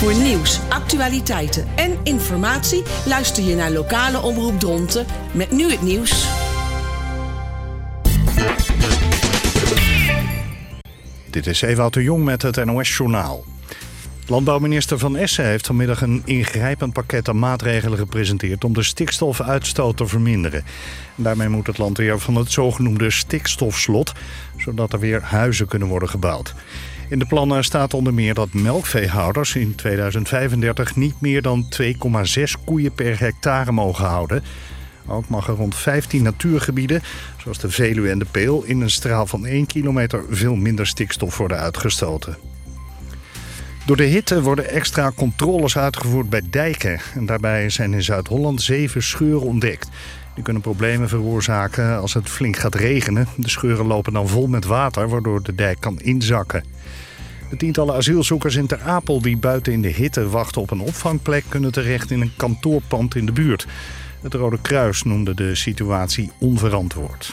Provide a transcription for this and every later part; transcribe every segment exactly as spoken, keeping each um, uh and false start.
Voor nieuws, actualiteiten en informatie luister je naar Lokale Omroep Dronten met nu het nieuws. Dit is Ewout de Jong met het N O S-journaal. Landbouwminister Van Essen heeft vanmiddag een ingrijpend pakket aan maatregelen gepresenteerd om de stikstofuitstoot te verminderen. En daarmee moet het land weer van het zogenoemde stikstofslot, zodat er weer huizen kunnen worden gebouwd. In de plannen staat onder meer dat melkveehouders in tweeduizend vijfendertig niet meer dan twee komma zes koeien per hectare mogen houden. Ook mag er rond vijftien natuurgebieden, zoals de Veluwe en de Peel, in een straal van één kilometer veel minder stikstof worden uitgestoten. Door de hitte worden extra controles uitgevoerd bij dijken. En daarbij zijn in Zuid-Holland zeven scheuren ontdekt. Die kunnen problemen veroorzaken als het flink gaat regenen. De scheuren lopen dan vol met water, waardoor de dijk kan inzakken. De tientallen asielzoekers in Ter Apel die buiten in de hitte wachten op een opvangplek kunnen terecht in een kantoorpand in de buurt. Het Rode Kruis noemde de situatie onverantwoord.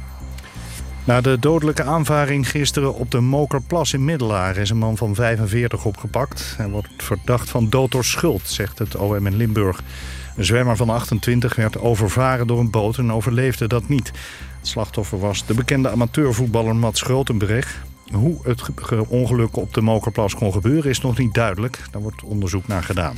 Na de dodelijke aanvaring gisteren op de Mokerplas in Middelaar is een man van vijfenveertig opgepakt. Hij wordt verdacht van dood door schuld, zegt het O M in Limburg. Een zwemmer van achtentwintig werd overvaren door een boot en overleefde dat niet. Het slachtoffer was de bekende amateurvoetballer Mats Grotenberg. Hoe het ongeluk op de Mokerplas kon gebeuren is nog niet duidelijk. Daar wordt onderzoek naar gedaan.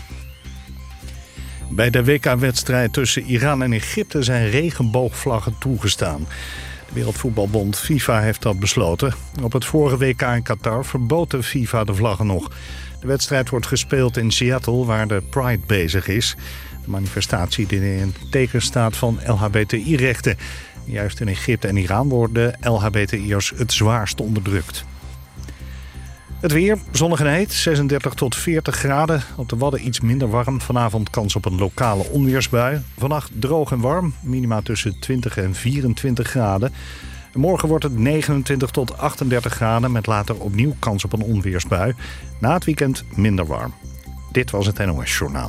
Bij de W K-wedstrijd tussen Iran en Egypte zijn regenboogvlaggen toegestaan. De Wereldvoetbalbond FIFA heeft dat besloten. Op het vorige W K in Qatar verbood de FIFA de vlaggen nog. De wedstrijd wordt gespeeld in Seattle, waar de Pride bezig is. De manifestatie die in het teken staat van L H B T I-rechten. Juist in Egypte en Iran worden L H B T I'ers het zwaarst onderdrukt. Het weer, zonnig en heet, zesendertig tot veertig graden. Op de Wadden iets minder warm. Vanavond kans op een lokale onweersbui. Vannacht droog en warm, minima tussen twintig en vierentwintig graden. En morgen wordt het negenentwintig tot achtendertig graden... met later opnieuw kans op een onweersbui. Na het weekend minder warm. Dit was het N O S-journaal.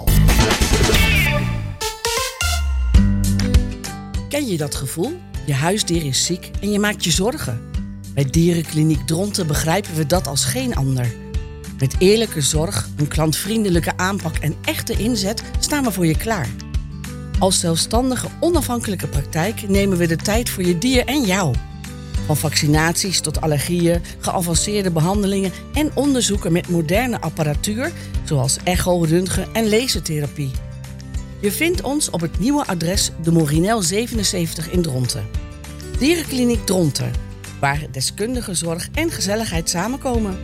Ken je dat gevoel? Je huisdier is ziek en je maakt je zorgen. Bij Dierenkliniek Dronten begrijpen we dat als geen ander. Met eerlijke zorg, een klantvriendelijke aanpak en echte inzet staan we voor je klaar. Als zelfstandige, onafhankelijke praktijk nemen we de tijd voor je dier en jou. Van vaccinaties tot allergieën, geavanceerde behandelingen en onderzoeken met moderne apparatuur, zoals echo, röntgen en lasertherapie. Je vindt ons op het nieuwe adres de Morinel zevenenzeventig in Dronten. Dierenkliniek Dronten, waar deskundige zorg en gezelligheid samenkomen.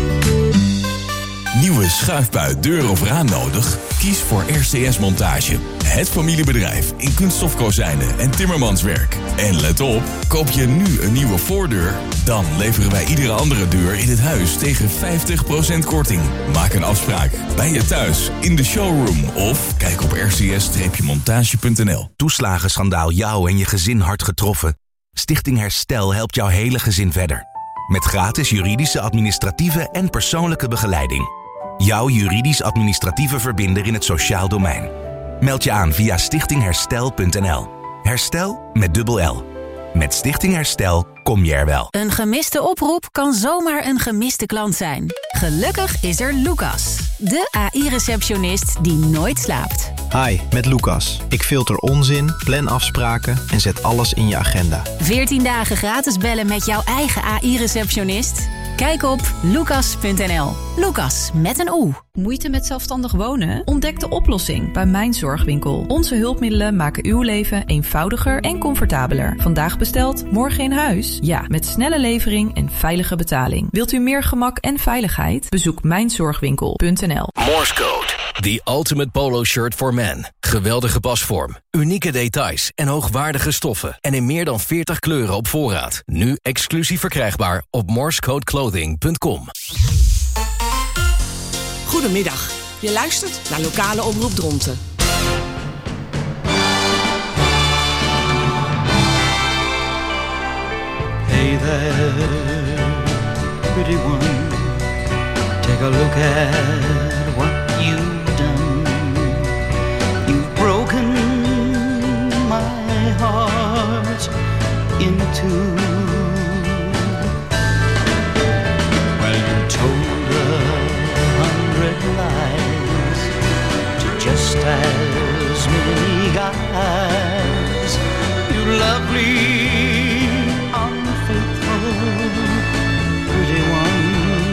Nieuwe schuifbui, deur of raam nodig? Kies voor R C S Montage. Het familiebedrijf in kunststofkozijnen en timmermanswerk. En let op, koop je nu een nieuwe voordeur? Dan leveren wij iedere andere deur in het huis tegen vijftig procent korting. Maak een afspraak bij je thuis, in de showroom of kijk op r c s montage punt n l. Toeslagenschandaal jou en je gezin hard getroffen? Stichting Herstel helpt jouw hele gezin verder. Met gratis juridische, administratieve en persoonlijke begeleiding. Jouw juridisch-administratieve verbinder in het sociaal domein. Meld je aan via stichting herstel punt n l. Herstel met dubbel L. Met Stichting Herstel kom je er wel. Een gemiste oproep kan zomaar een gemiste klant zijn. Gelukkig is er Lucas, de A I-receptionist die nooit slaapt. Hi, met Lucas. Ik filter onzin, plan afspraken en zet alles in je agenda. veertien dagen gratis bellen met jouw eigen A I-receptionist? Kijk op lucas punt n l. Lucas met een O. Moeite met zelfstandig wonen? Ontdek de oplossing bij Mijn Zorgwinkel. Onze hulpmiddelen maken uw leven eenvoudiger en comfortabeler. Vandaag besteld, morgen in huis? Ja, met snelle levering en veilige betaling. Wilt u meer gemak en veiligheid? Bezoek mijn zorgwinkel punt n l. Morse Code, the ultimate polo shirt for men. Geweldige pasvorm, unieke details en hoogwaardige stoffen. En in meer dan veertig kleuren op voorraad. Nu exclusief verkrijgbaar op morsecodeclothing punt com. Goedemiddag, je luistert naar Lokale Omroep Dronten. Hey there, pretty one, take a look at what you've done. You've broken my heart in two. Well, you told a hundred lies just as many guys. You lovely, unfaithful, pretty one.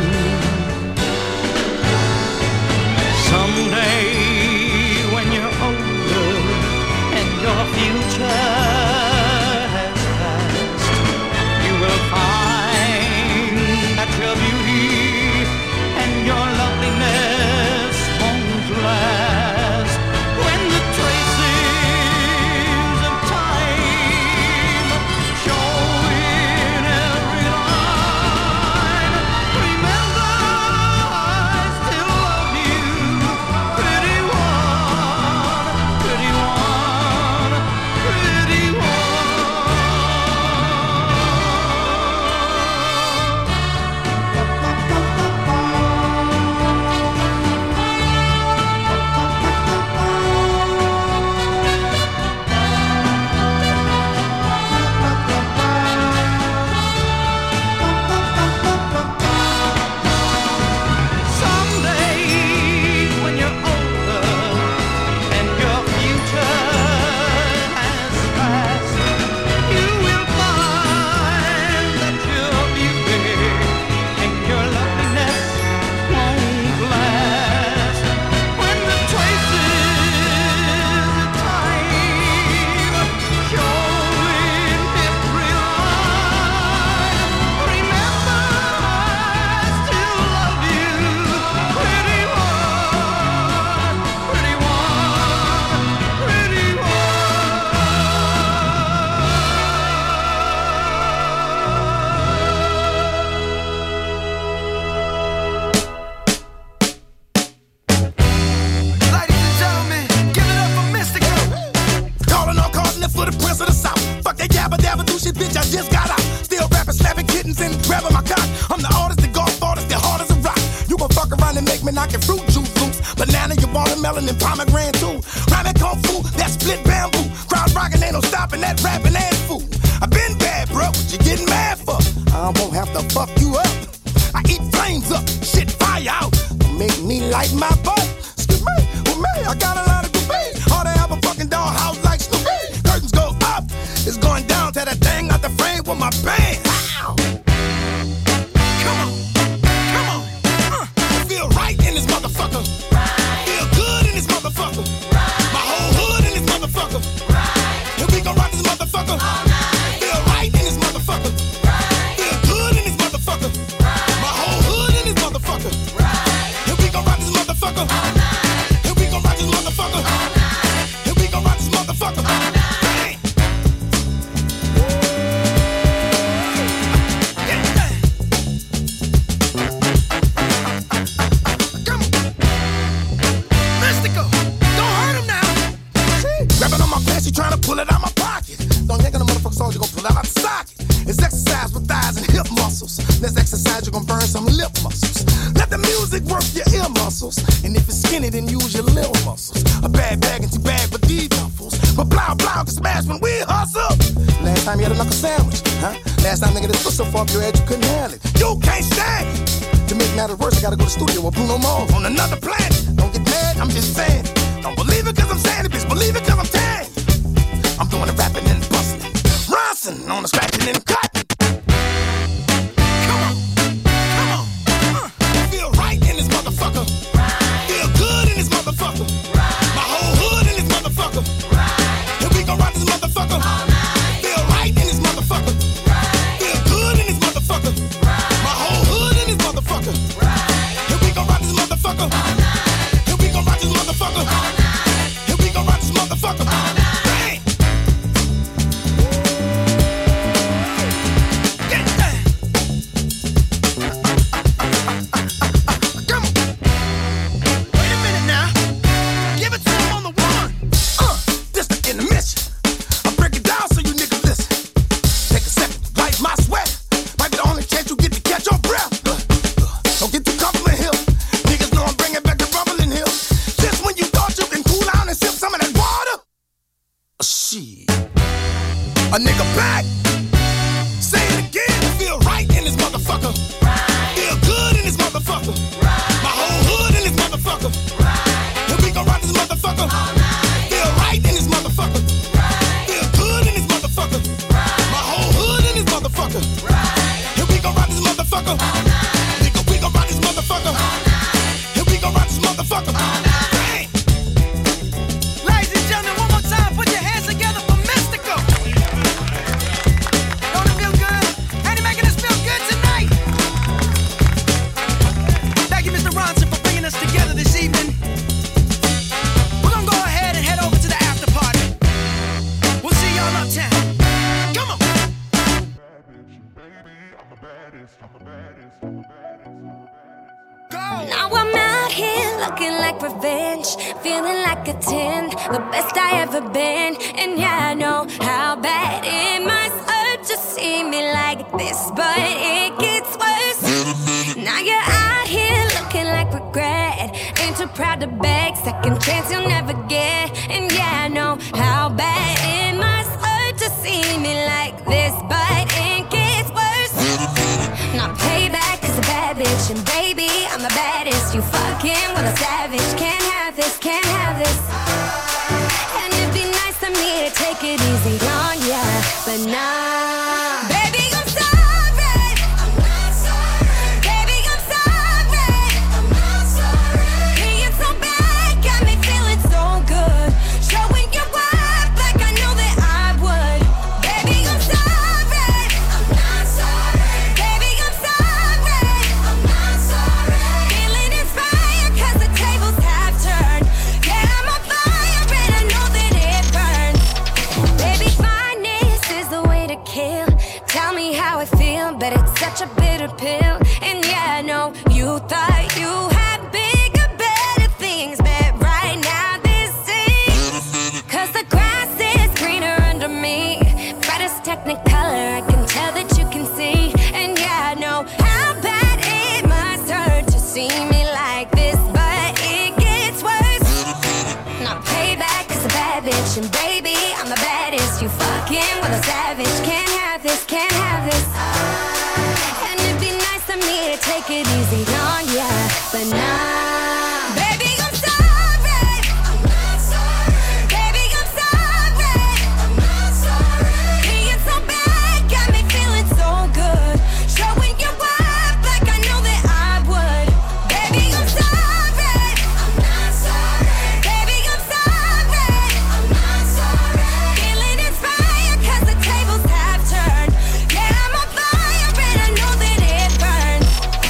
Someday when you're older and your future has passed, you will find that your beauty and your loveliness won't last. When the traces of time show in every line, remember I still love you, pretty one, pretty one, pretty one. Someday when you're older and your future has passed, you will find that your beauty and your loveliness won't last. When the traces of time show in every line, remember I still love you, pretty one, pretty one, pretty Ladies and gentlemen, give it up for Mystical. Calling all calling it for the Prince of the South. Fuck that yabba dabba do shit, bitch, I just got out. Still rapping, slapping kittens and grabbing my cock. I'm the artist, the golf artist, the hard as a rock. You gon' fuck around and make me knock your fruit juice loose. Banana, your watermelon, and pomegranate too. Rhyming kung fu, that split bamboo. Crowd rocking, ain't no stopping that rapping ass fool. I been bad, bro, what you getting mad for? I won't have to fuck you up. I eat flames up, shit fire out. Make me light my butt. Excuse me, with me, I got a lot of debate. All they have a fucking dollhouse like Snoopy. Curtains go up, it's going down to that thing out the frame with my band. Ow. Come on, come on. Uh, feel right in this motherfucker. Feel good in this motherfucker. My whole hood in this motherfucker. And we gon' rock this motherfucker. Feel right in this motherfucker. Feel good in this motherfucker. My whole hood in this motherfucker. And we gon' rock this motherfucker. And we gon' rock this motherfucker. And we gon' rock this motherfucker. Bang. Come on. Mystical, don't hurt him now. Grabbing on my pants, you trying to pull it out my pocket. Don't yank on the motherfucker soldier, gon' pull it out the socket. It's exercise with thighs and hip muscles. Let's exercise, you're gon' burn some lip muscles. Let the music work your ear muscles. And if it's skinny, then use your little muscles. A bad bag and two bag for these duffels. But blah blah can smash when we hustle. Last time you had a knuckle sandwich, huh? Last time nigga this was so far up your head you couldn't handle it. You can't stand it. To make matters worse, I gotta go to the studio with Bruno Mars on another planet. Don't get mad, I'm just saying it. Don't believe it cause I'm saying it, bitch. Believe it cause I'm telling you. I'm doing the rapping and busting. Ronson on the scratching and cutting. Come on, come on. Uh, feel right in this motherfucker. Feel good in this motherfucker. My whole hood in this motherfucker. And we gon' rock this motherfucker. Feel right in this motherfucker. Feel good in this motherfucker. My whole hood in this motherfucker. And we gon' rock this motherfucker. And we gon' rock this motherfucker. And we gon' rock this motherfucker. Bang. Now I'm out here looking like revenge, feeling like a ten, the best I ever been. And yeah, I know how bad it must hurt to see me like this, but it gets worse. Now you're out here looking like regret, ain't too proud to beg, second chance you'll never get. And yeah, I know how bad it must hurt to see me like this, but it gets worse. Now payback is a bad bitch, and baby, I'm the baddest. You fucking with a savage, can't have this, can't have this. And it'd be nice of me to take it easy on ya, but nah. Baby, I'm sorry, I'm not sorry. Baby, I'm sorry, I'm not sorry. Being so bad got me feeling so good, showing you up like I know that I would. Baby, I'm sorry, I'm not sorry. Baby, I'm sorry, I'm not sorry. Feeling inspired 'cause the tables have turned. Yeah, I'm on fire and I know that it burns. Baby, fineness is the way to kill. Tell me how I feel, but it's such a bitter pill. And yeah, I know you thought you had bigger, better things, but right now this is 'cause the grass is greener under me. Brightest technicolor, I can tell that you can see. And yeah, I know how bad it must hurt to see me like this, but it gets worse. Now payback is a bad bitch, and baby, I'm the baddest. You fucking with a savage, can't have this, can't have this. And it'd be nice of me to take it easy on ya, but nah. Baby, I'm sorry, I'm not sorry. Baby, I'm sorry, I'm not sorry. Being so bad got me feeling so good, showing you up like I know that I would. Baby, I'm sorry, I'm not sorry. Baby, I'm sorry, I'm not sorry. Feeling inspired 'cause the tables have turned. Yeah, I'm on fire and I know that it burns.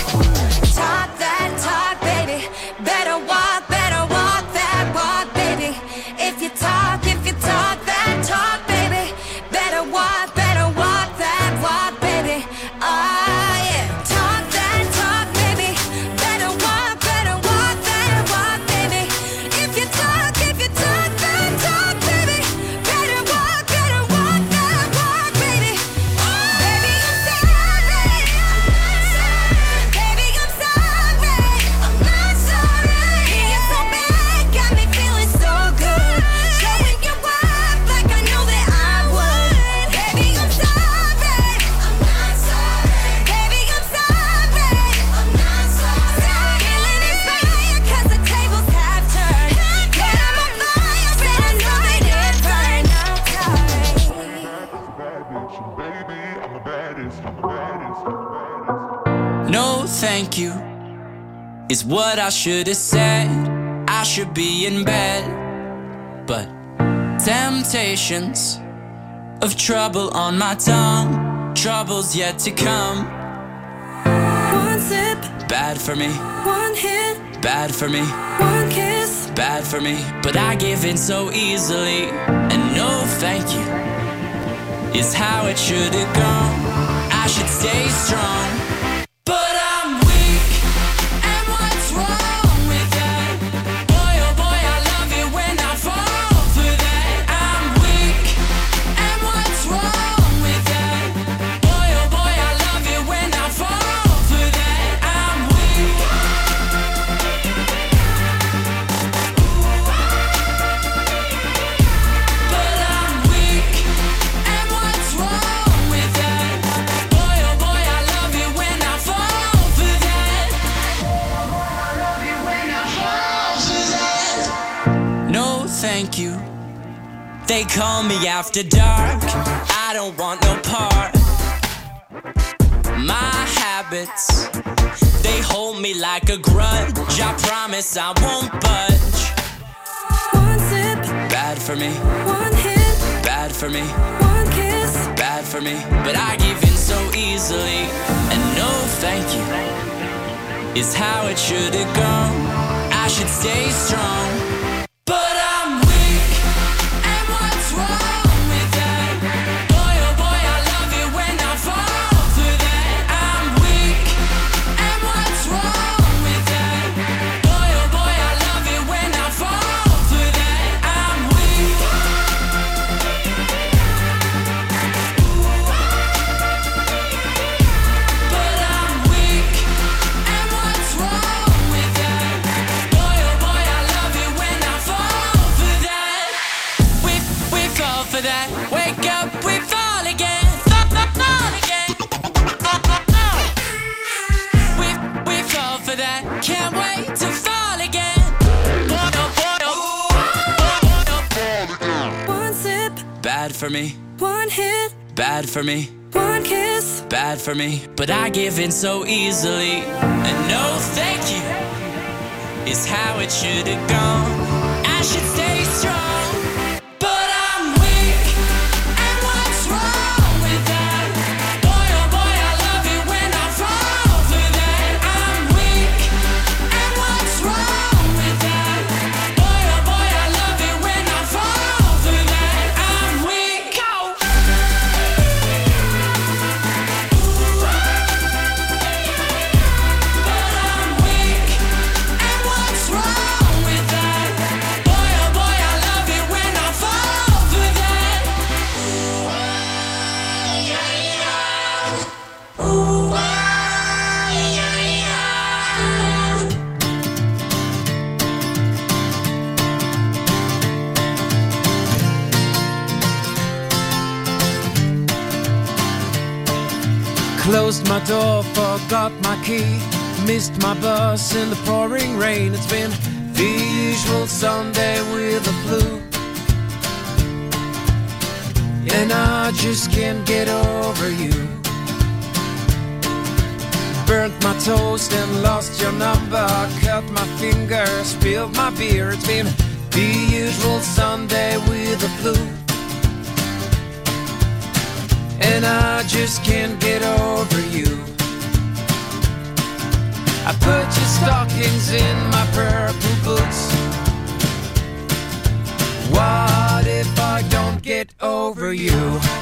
Talk that talk, baby. Better walk, better walk that walk, baby. If you talk, if you talk that talk, baby. Better walk, better walk that walk, baby. Ah, yeah. Talk that talk, baby. Better walk, better walk that walk, baby. If you talk, if you talk that talk, baby. Better walk, better walk that walk, baby. Baby, I'm sorry, I'm not sorry. Baby, I'm sorry, I'm not sorry. Being so bad got me feeling so good, showing you up like I know that I would. Baby, I'm sorry, I'm not sorry. Baby, I'm sorry, I'm not sorry. Feeling inspired 'cause the tables have turned. Yeah, I'm on fire and I know that it burns. No, thank you, is what I should have said. I should be in bed, but temptations of trouble on my tongue, trouble's yet to come. One sip, Bad for me, one hit, bad for me, one kiss. bad for me. But I give in so easily, and no thank you is how it should have gone. I should stay strong, but I'm weak, and what's wrong with that? Boy, oh boy, I love it when I fall for that. I'm weak, and what's wrong with that? Boy, oh boy, I love it when I fall for that. I'm weak. But I'm weak, and what's wrong with that? Boy, oh boy, I love it when I fall for that. No, thank you. They call me after dark. I don't want no part. My habits, they hold me like a grudge. I promise I won't budge. One sip, Bad for me, one hit, bad for me, one kiss. bad for me. But I give in so easily, and no thank you is how it should have gone. I should stay strong, but I'm weak, and what's wrong with that? Boy, oh boy, I love it when I fall for that. I'm weak, and what's wrong with that? for that. Can't wait to fall again. One sip, Bad for me, one hit, bad for me, one kiss. bad for me. But I give in so easily. And no thank you is how it should have gone. I should stay strong, but I'm weak. And what's wrong with that? Boy, oh boy, I love it when I fall for that. I'm weak. And what's wrong with that? Boy, oh boy, I love it when I fall for that. I'm weak. Oh. What's wrong with that? Boy, oh boy, I love it when I fall for that. Ooh, ah, yeah, yeah. Closed my door, forgot my key. Missed my bus in the pouring rain. It's been the usual Sunday with the flu. And I just can't get over you. Burnt my toast and lost your number. Cut my finger, spilled my beer. It's been the usual Sunday with the flu. And I just can't get over you. I put your stockings in my purple boots. What if I don't get over you?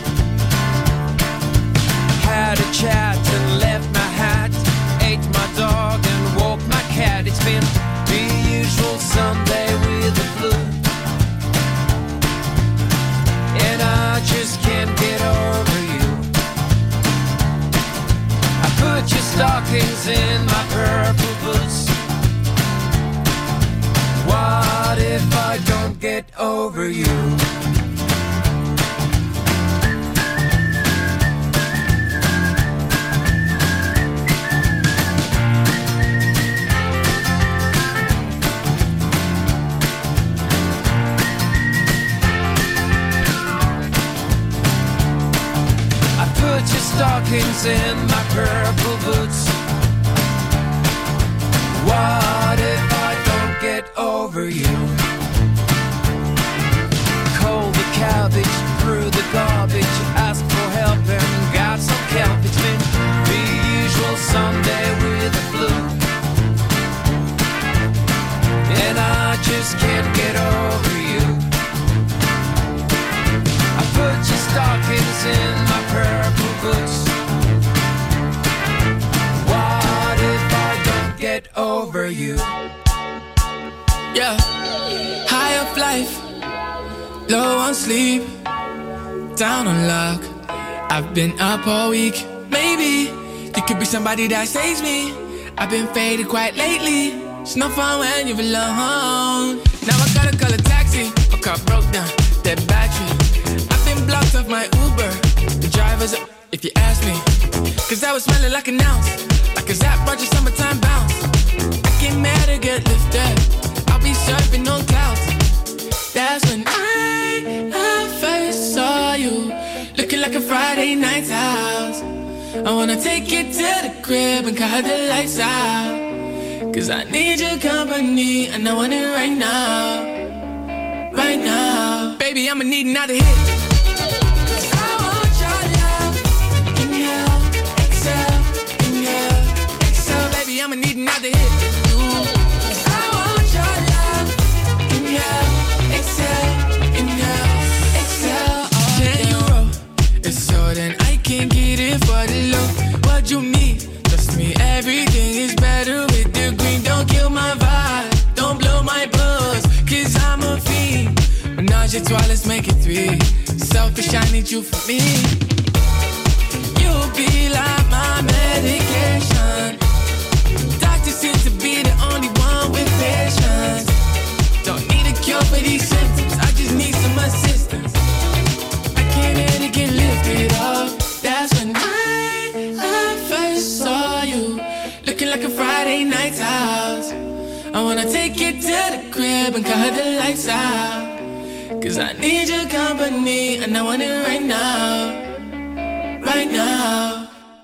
Had a chat and left my hat. Ate my dog and woke my cat. It's been the usual Sunday with the flu. And I just can't get over you. I put your stockings in my purple boots. What if I don't get over you? I put your stockings in my purple boots. What if I don't get over you? Cold the cabbage, threw the garbage, asked for help and got some kelp. It's been the usual Sunday with the flu. And I just can't get over you. I put your stockings in my purple boots. What if I don't get over you? Yeah, high up life, low on sleep, down on luck. I've been up all week. Maybe you could be somebody that saves me. I've been faded quite lately. It's no fun when you're alone. Now I gotta call a taxi. My car broke down, dead battery. I've been blocked off my Uber. The driver's up, if you ask me. Cause I was smelling like an ounce, like a Zap Roger summertime bounce. I get mad or get lifted. I'll be surfing on clouds. That's when I, I first saw you, looking like a Friday night's house. I wanna take you to the crib and cut the lights out. Cause I need your company and I want it right now. Right now. Baby, I'ma need another hit. I want your love. Inhale, exhale, inhale, exhale. Baby, I'ma need another hit. Ooh. I want your love. Inhale, exhale, inhale, exhale. Oh, ten euro. It's so then I can get it for the low. What you need? Trust me, everything is better with the green. Don't kill my vibe. Don't blow my buzz. Cause I'm a fiend. Menage a trois, let's make it three. Selfish, I need you for me. You'll be like my medication. Doctor seems to be the only one with patience. Don't need a cure for these symptoms, I just need some assistance. I can't let it get lifted up. That's when I, I first saw you, looking like a Friday late nights out. I wanna take you to the crib and cut the lights out. Cause I need your company and I want it right now. Right now.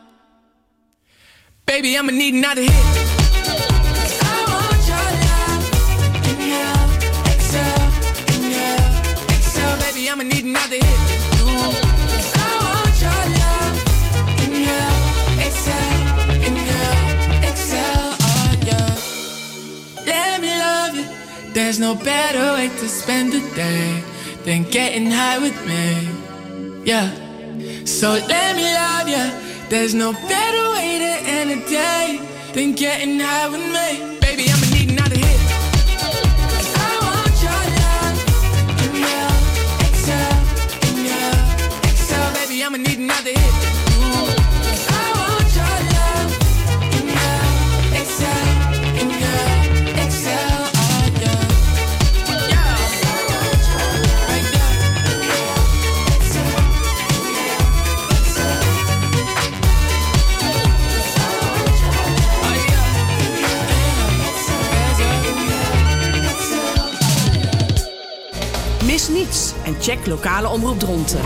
Baby, I'ma need another hit. I want your love. Inhale, exhale, inhale, exhale. Baby, I'ma need another hit. Ooh. I want your love. Inhale, exhale, inhale, exhale. Oh yeah. Let me love you. There's no better way to spend the day than getting high with me. Yeah. So let me love you. There's no better way to end a day than getting high with me. Baby, I'ma need another hit. I want your love. Inhale, exhale, inhale, exhale. Baby, I'ma need another hit. Ooh. I want your love. Inhale, exhale, inhale, exhale. Oh yeah. Yeah. Right there. Mis niets en check lokale omroep Dronten.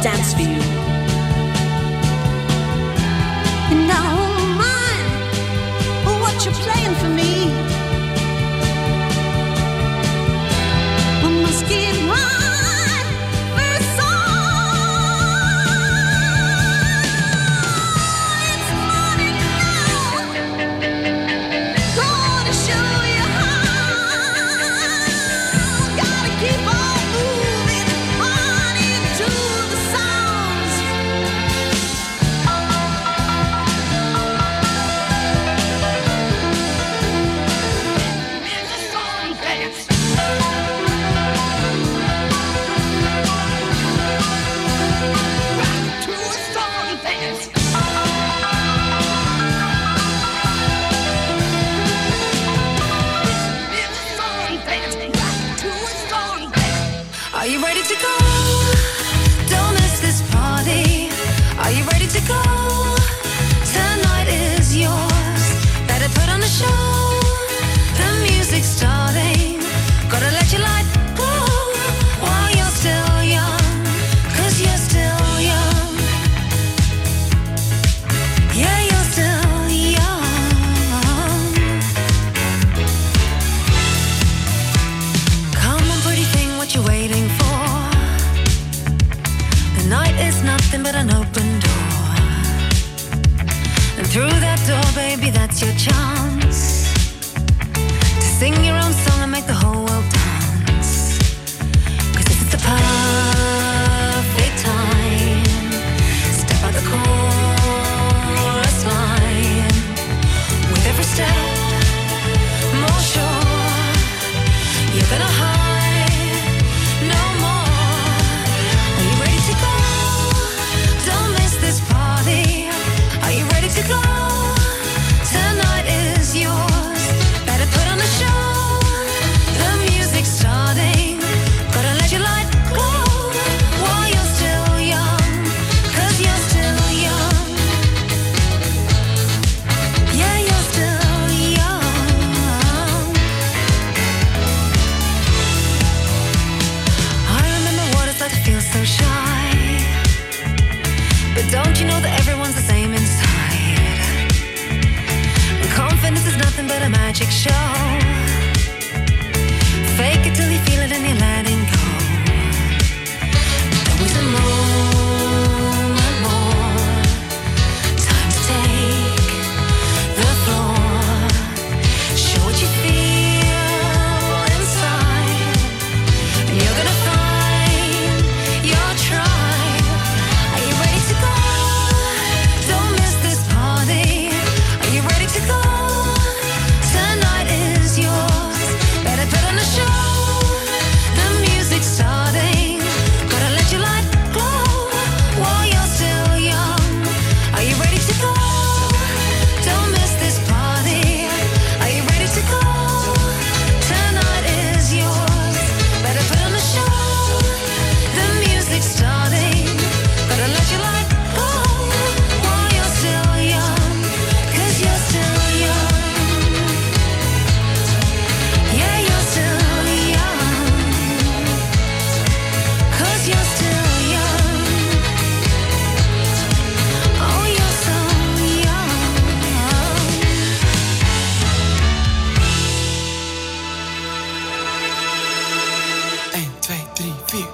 dance for you. And I don't mind what you're playing for me. We must get right first song. It's morning now. Gonna show you how. Gotta keep on moving on into the sounds. Are you ready to go? Don't miss this party. Are you ready to go? Tonight is yours. Better put on the show. The music's starting. Gotta let your light go while you're still young. 'Cause you're still young. Yeah, you're still young. Come on, pretty thing, what you waiting for? The night is nothing but an open door. And through that door, baby, that's your chance to sing your own song and make the whole world dance. 'Cause this is the perfect time. Step out the chorus line. With every step, more sure you're gonna hide no more. Are you ready to go? Don't miss this party. Are you ready to go? Tonight is yours. Better put on the show. The music's starting. Gotta let your light go while you're still young. 'Cause you're still young. Yeah, you're still young. I remember what it's like to feel so shy. But don't you know that everyone's the same inside? And confidence is nothing but a magic show. Fake it till you feel it and you're letting go. There was a moment more. Time to take the floor. Show what you feel inside. And you're gonna find your tribe. Are you ready to go? Don't miss this party. Are you ready to go? Tonight is yours. Better put on the show. The music's starting. Gotta let your light go while you're still young. Are you ready to go? Don't miss this party. Are you ready to go? Tonight is yours. Better put on the show. The music's starting. Gotta let your light go while you're still young. 'Cause you're still young. Yeah, you're still young. 'Cause you're still young. Oh, you're so young. één, twee, drie, vier.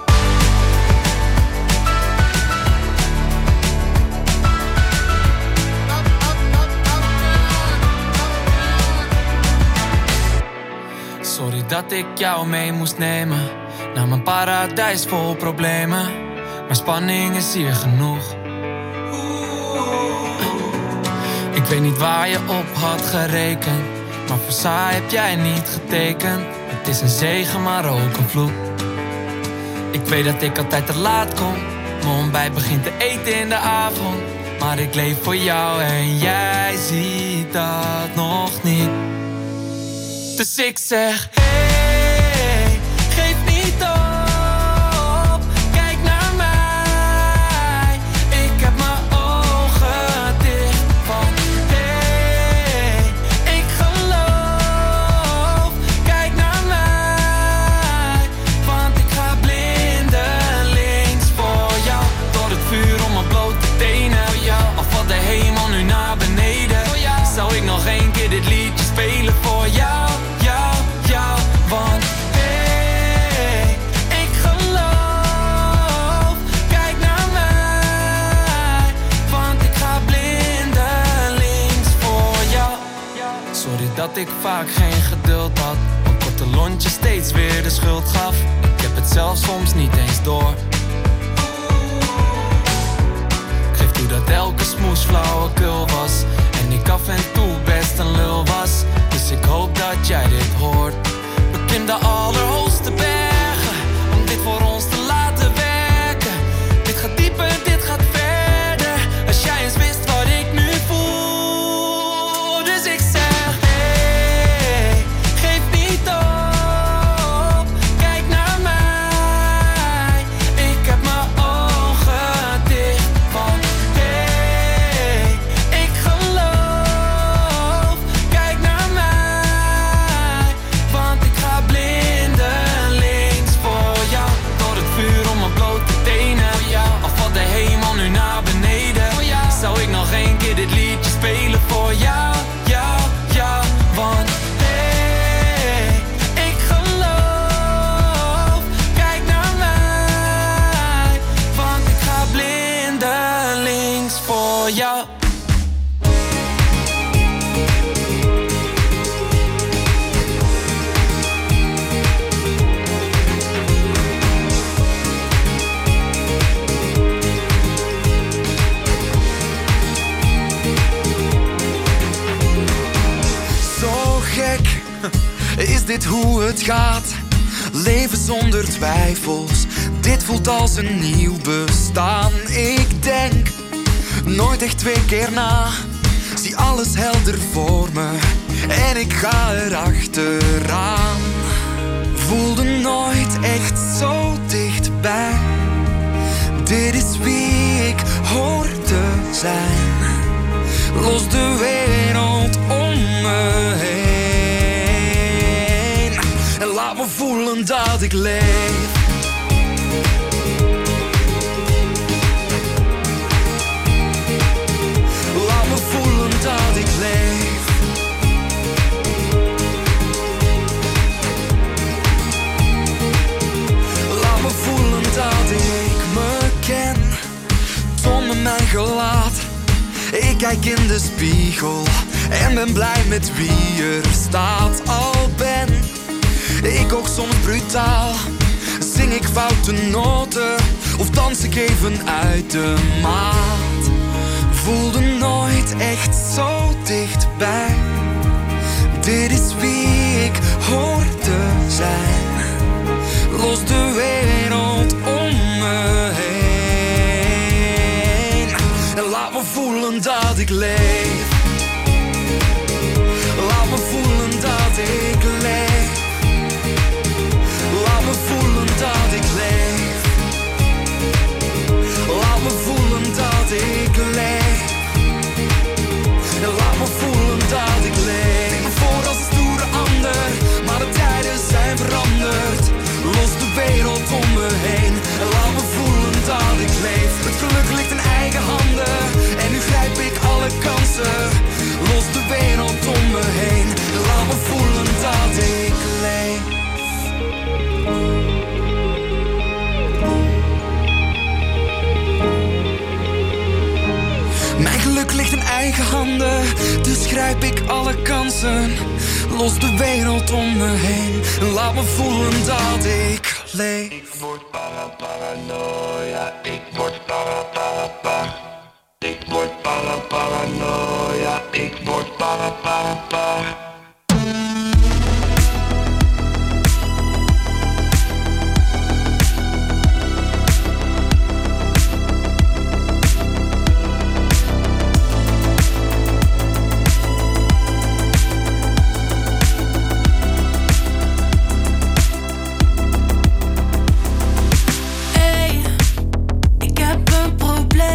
Sorry dat ik jou mee moest nemen naar mijn paradijs vol problemen. Maar spanning is hier genoeg. Ik weet niet waar je op had gerekend, maar voor saai heb jij niet getekend. Het is een zegen, maar ook een vloek. Ik weet dat ik altijd te laat kom. Mijn ontbijt begint te eten in de avond. Maar ik leef voor jou en jij ziet dat nog niet. Dus ik zeg, hey, geef niet op. Kijk naar mij. Ik heb mijn ogen dicht. Want hey, ik geloof. Kijk naar mij. Want ik ga blindelings voor jou door vaak geen geduld had. Een korte lontje steeds weer de schuld gaf. Ik heb het zelf soms niet eens door. Ik geef toe dat elke smoes flauwekul was. En ik af en toe best een lul was. Dus ik hoop dat jij dit hoort. Beklim de allerhoogste bergen om dit voor ons te laten werken. Dit gaat dieper, dit gaat verder. Als jij eens wist wat ik nu voel. Dus ik zeg, hey, geef niet op. Kijk naar mij. Ik heb mijn ogen dicht. Want hey, ik geloof. Kijk naar mij. Want ik ga blindelings voor jou. Door het vuur om mijn blote tenen. Al valt de hemel nu naar beneden. Zou ik nog één keer dit liedje spelen voor jou, jou, jou. Want hey, ik geloof. Kijk naar mij. Want ik ga blindelings voor jou. Zo gek, is dit hoe het gaat? Leven zonder twijfels, dit voelt als een nieuw bestaan. Ik denk nooit echt twee keer na, zie alles helder voor me en ik ga erachteraan. Voelde nooit echt zo dichtbij, dit is wie ik hoor te zijn. Los de wereld om me heen en laat me voelen dat ik leef. Laat me voelen dat ik leef. Laat me voelen dat ik me ken. Toon me mijn gelaat. Ik kijk in de spiegel en ben blij met wie er staat. Al ben ik ook soms brutaal, zing ik foute noten of dans ik even uit de maat. Voelde nooit echt zo dichtbij, dit is wie ik hoor te zijn. Los de wereld om me heen en laat me voelen dat ik leef. Laat me voelen dat ik leef. Laat me voelen dat ik leef. Laat me voelen dat ik leef. En laat me voelen dat ik leef. Ik ben voor als een stoere ander, maar de tijden zijn veranderd. Los de wereld om me heen en laat me voelen dat ik leef. Het geluk ligt in eigen handen en nu grijp ik alle kansen. Los de wereld om me heen en laat me voelen dat ik leef. Mijn geluk ligt in eigen handen, dus grijp ik alle kansen. Los de wereld om me heen en laat me voelen dat ik leef. Ik word para paranoia, ik word para para para. Ik word para paranoia, ik word para para para.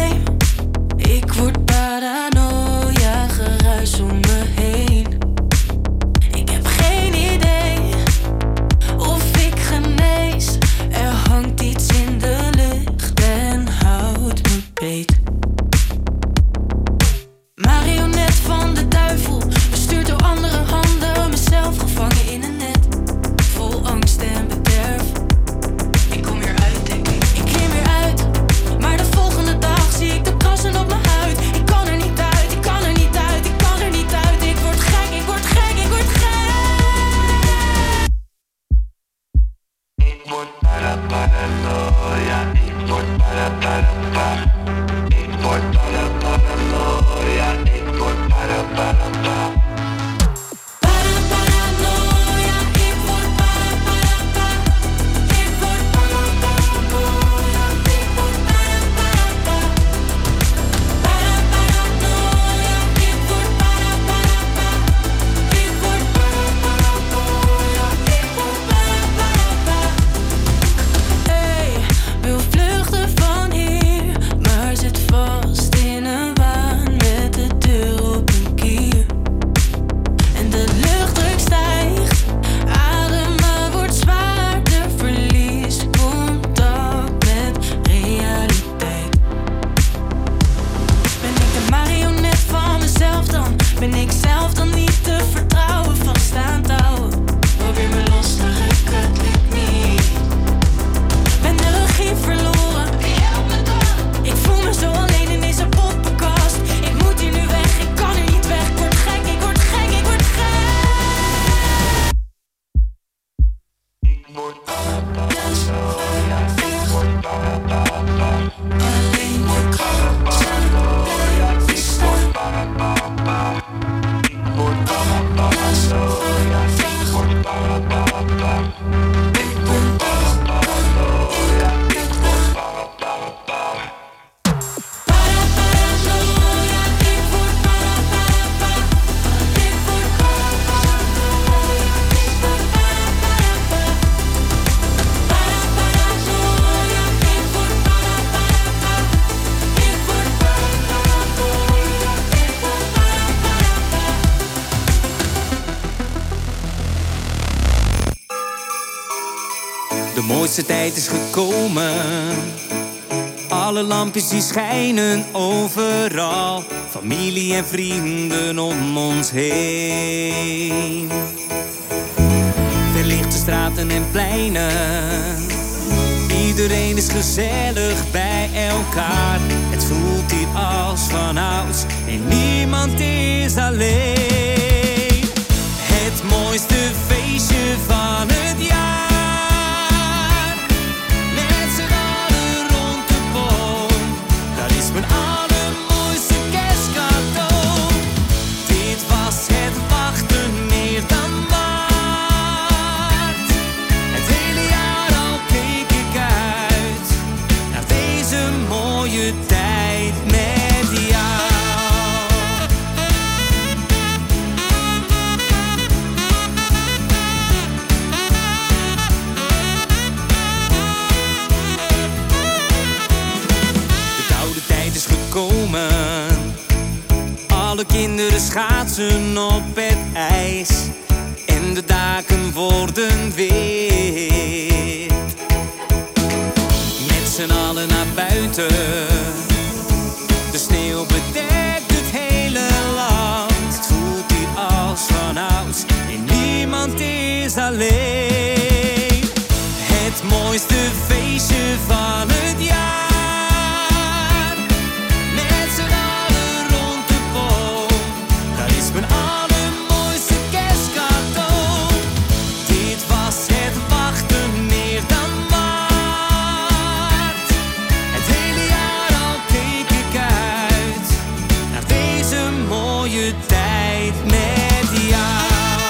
Paranoia, geruis om me heen. De mooiste tijd is gekomen. Alle lampjes die schijnen overal. Familie en vrienden om ons heen. Verlichte straten en pleinen. Iedereen is gezellig bij elkaar. Het voelt hier als vanouds en niemand is alleen. Het mooiste feestje van het jaar. Mijn allermooiste kerstcadeau. Dit was het wachten meer dan waard. Het hele jaar al keek ik uit naar deze mooie tijd met jou. Gekomen. Alle kinderen schaatsen op het ijs en de daken worden wit. Met z'n allen naar buiten, de sneeuw bedekt het hele land. Het voelt hier als vanouds en niemand is alleen. Het mooiste feestje van het jaar. Mijn allermooiste kerstcadeau. Dit was het wachten meer dan waard. Het hele jaar al keek ik uit naar deze mooie tijd met jou.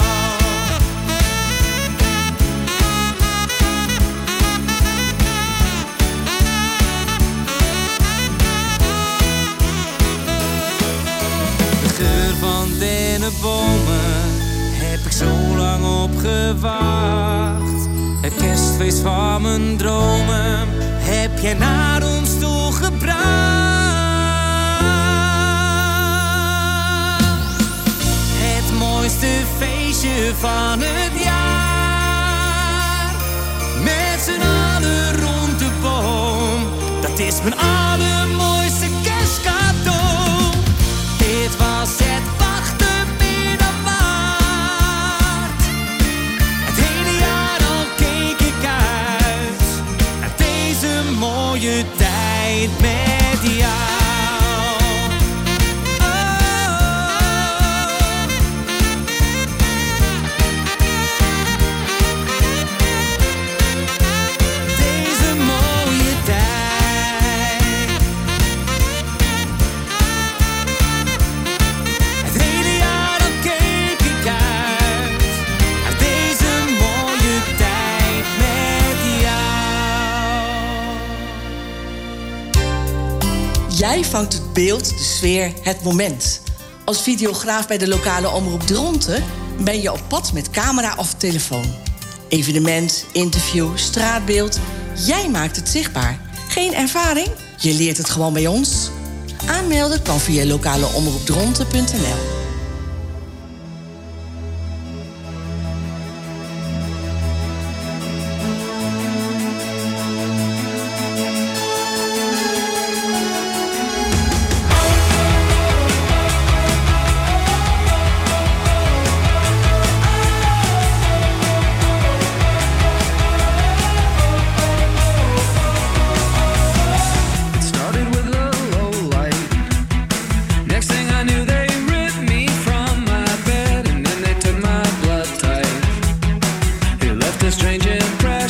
De geur van dennenbomen heb ik zo lang op gewacht. Het kerstfeest van mijn dromen heb jij naar ons toe gebracht. Het mooiste feestje van het jaar. Met z'n allen rond de boom. Dat is mijn allermooiste kerstcadeau. Dit was het wachten meer dan waard. Het hele jaar al keek ik uit naar deze mooie tijd met jou. Deze mooie tijd. Het hele jaar al keek ik uit naar deze mooie tijd met jou. Jij vangt het beeld, de sfeer, het moment. Als videograaf bij de lokale omroep Dronten ben je op pad met camera of telefoon. Evenement, interview, straatbeeld. Jij maakt het zichtbaar. Geen ervaring? Je leert het gewoon bij ons. Aanmelden kan via lokaleomroepdronten punt n l. Started with a low light. Next thing I knew, they ripped me from my bed, and then they took my blood type. It left a strange impression.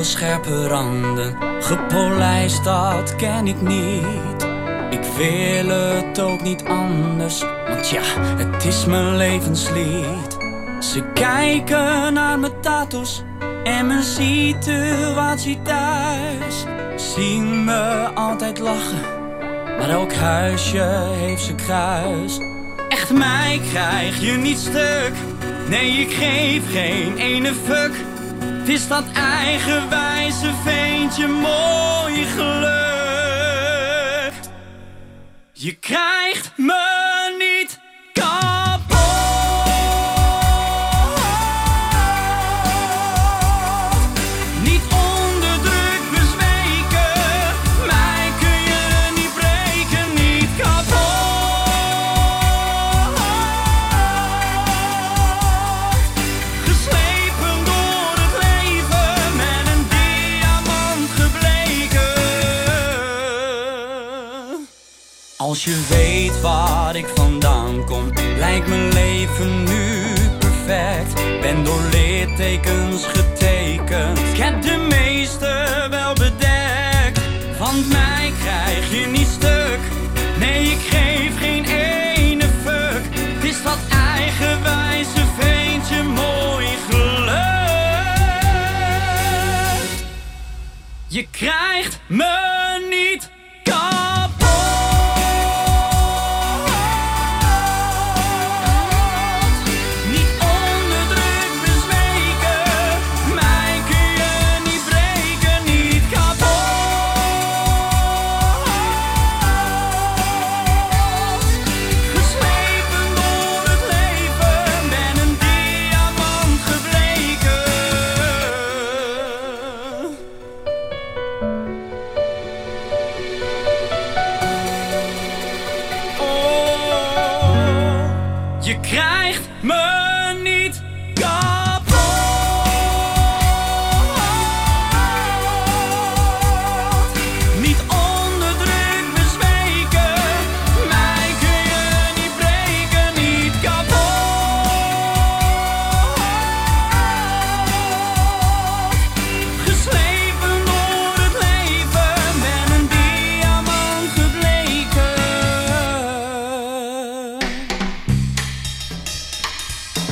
scherpe randen. Gepolijst, dat ken ik niet. Ik wil het ook niet anders, want ja, het is mijn levenslied. Ze kijken naar mijn tattoos en mijn situatie thuis. Zien me altijd lachen, maar elk huisje heeft zijn kruis. Echt, mij krijg je niet stuk. Nee, ik geef geen ene fuck. Het is dat eigenwijze veentje mooi geluk. Je krijgt me niet kapot. Niet onder druk bezweken. Mij kun je niet breken, niet kapot. Geslepen door het leven met een diamant gebleken. Als je weet waar ik vandaan kom, lijkt mijn leven nu perfect. Ben door littekens getekend, ik heb de meeste wel bedekt. Want mij krijg je niet stuk, nee ik geef geen ene fuck. Het is dat eigenwijze veentje mooi geluk. Je krijgt me niet kapot. Niet onder druk bezweken. Mij kun je niet breken, niet kapot. Geslepen door het leven, ben een diamant gebleken. Oh, je krijgt me niet kapot. Niet onder druk bezweken. Mij kun je niet breken, niet kapot. Geslepen door het leven, ben een diamant gebleken.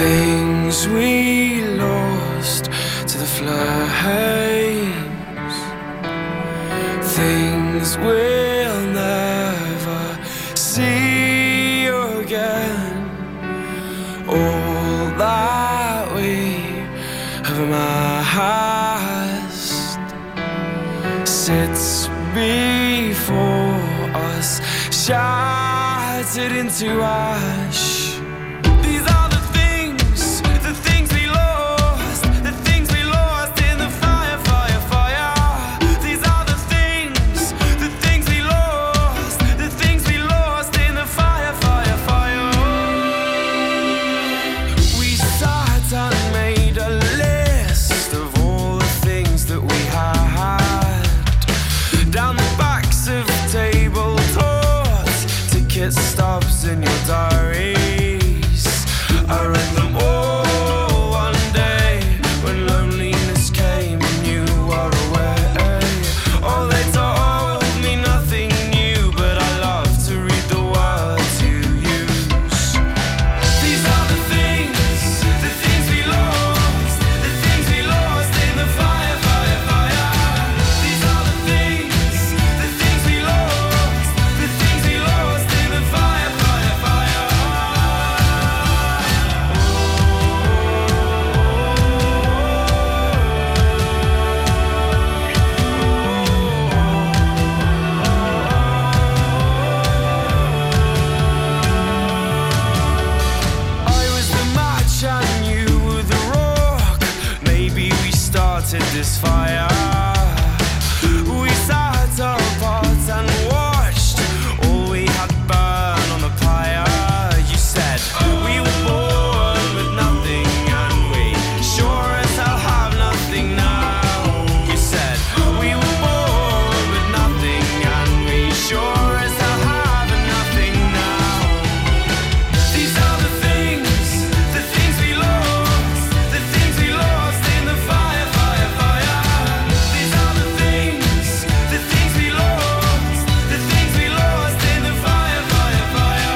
Things we lost to the flames, things we'll never see again. All that we have amassed sits before us, shattered into ash. These are the things, the things we lost, the things we lost in the fire, fire, fire. These are the things, the things we lost, the things we lost in the fire, fire, fire. We sat and made a list of all the things that we had down the backs of table tops, ticket stubs in your diaries. I read them all one day when loneliness came and you were away. Oh, they told me nothing new, but I love to read the words you use. These are the things, the things we lost, the things we lost in the fire, fire, fire. These are the things, the things we lost, the things we lost in the fire, fire, fire. I was the match and you were the rock. Maybe we started this fire. We sat apart and watched all we had burn on the pyre. You said we were born with nothing and we sure as hell have nothing now. You said we were born with nothing and we sure as hell have nothing now. These are the things, the things we lost, the things we lost in the fire, fire, fire. These are the things, the things we lost, the things we lost in the fire, fire, fire.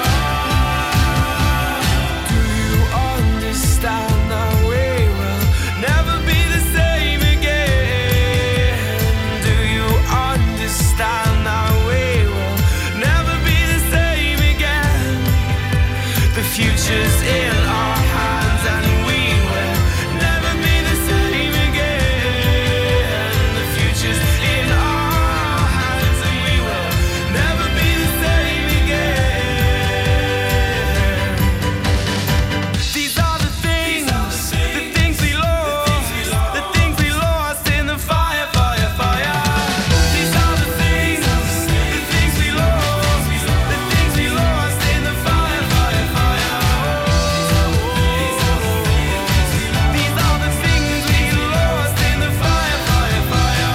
Do you understand that we will never be the same again? Do you understand that we will never be the same again? The future's in our hands and we will never be the same again. The future's in our hands and we will never be the same again. These are the things, the things we lost, the things we lost in the fire, fire, fire. These are the things, the things we lost, the things we lost in the fire, fire, fire. These are the things we lost in the fire, fire, fire.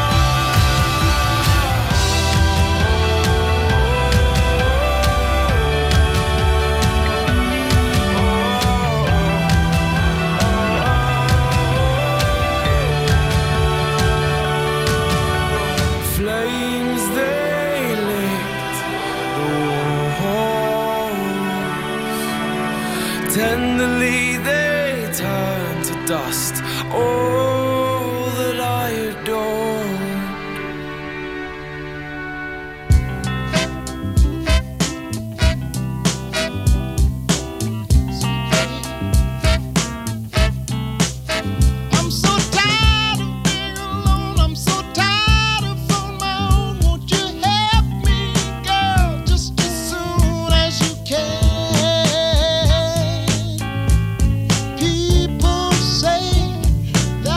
Flames they licked the walls. Tenderly they turned to dust all that I adored. I'm so tired of being alone. I'm so tired of on my own. Won't you help me, girl, just as soon as you can? People say that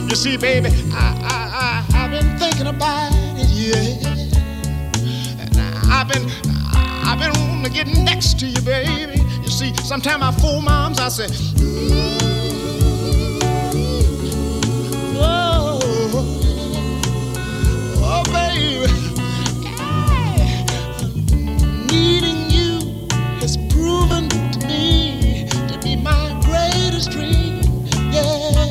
You see, baby, I, I, I, I've been thinking about it, yeah. And I've been, I've been wanting to get next to you, baby. You see, sometimes I fool moms, I say, oh, oh, baby, hey, needing you has proven to me to be my greatest dream, yeah.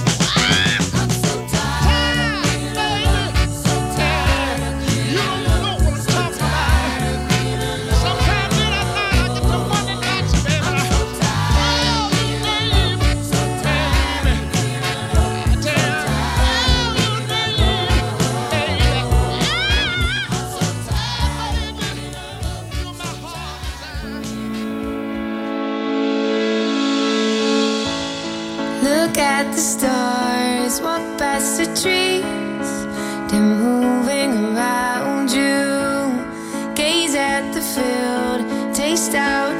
Look at the stars, walk past the trees, they're moving around you. Gaze at the field, taste our